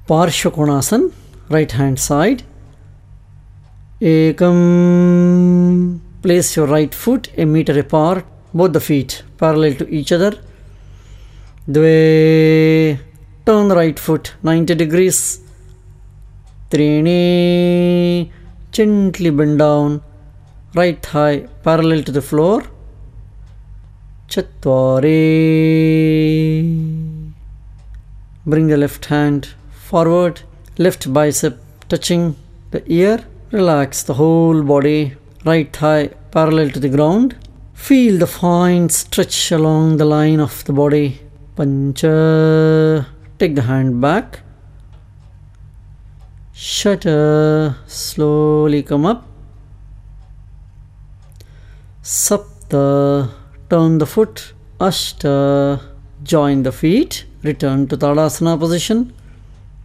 Parshvakonasana, right hand side. Ekam. Place your right foot a meter apart, both the feet parallel to each other. Dve. Turn the right foot 90 degrees. Trini. Gently bend down. Right thigh parallel to the floor. Chatvari. Bring the left hand forward. Left bicep touching the ear. Relax the whole body. Right thigh parallel to the ground. Feel the fine stretch along the line of the body. Pancha. Take the hand back. Shata. Slowly come up. Sapta. Turn the foot. Ashta. Join the feet. Return to Tadasana position.